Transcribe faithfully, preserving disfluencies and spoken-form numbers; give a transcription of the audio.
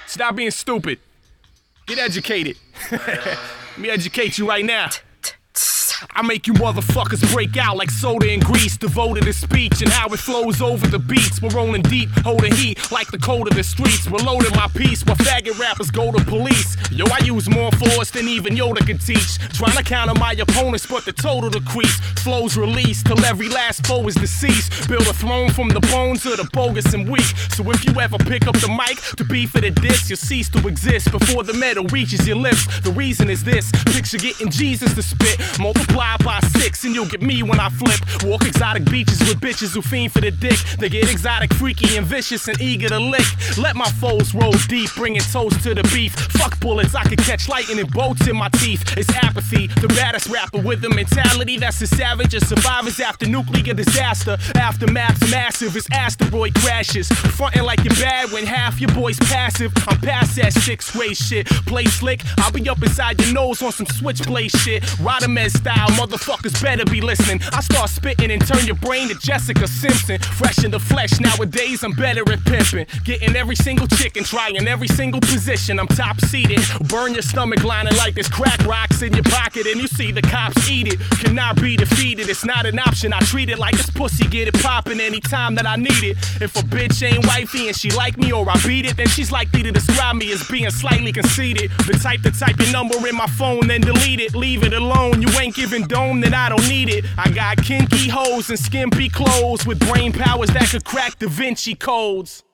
Stop being stupid. Get educated. Let me educate you right now. I make you motherfuckers break out like soda and grease, devoted to speech and how it flows over the beats. We're rolling deep, holding heat like the cold of the streets. We're loading my piece while faggot rappers go to police. Yo, I use more force than even Yoda can teach. Trying to counter my opponents, but the total decrease. Flows released till every last foe is deceased. Build a throne from the bones of the bogus and weak. So if you ever pick up the mic to beef for the diss, you'll cease to exist before the metal reaches your lips. The reason is this: picture getting Jesus to spit, multiply by six, and you'll get me when I flip. Walk exotic beaches with bitches who fiend for the dick. They get exotic, freaky, and vicious, and eager to lick. Let my foes roll deep, bringing toast to the beef. Fuck bullets, I can catch lightning bolts in my teeth. It's apathy, the baddest rapper with a mentality that's as savage as survivors after nuclear disaster. Aftermath's massive as asteroid crashes. Frontin' like you're bad when half your boys passive. I'm past that six-way shit. Play slick, I'll be up inside your nose on some switchblade shit. Radamed style, motherfuckers better be listening. I start spitting and turn your brain to Jessica Simpson. Fresh in the flesh, nowadays I'm better at pimping. Getting every single chick and trying every single position. I'm top seated. Burn your stomach lining like there's crack rocks in your pocket and you see the cops eat it. Cannot be defeated, it's not an option. I treat it like it's pussy, get it poppin' anytime that I need it. If a bitch ain't wifey and she like me or I beat it, then she's likely to describe me as being slightly conceited. The type to type your number in my phone then delete it. Leave it alone, you ain't giving dome, then I don't need it. I got kinky hoes and skimpy clothes with brain powers that could crack Da Vinci codes.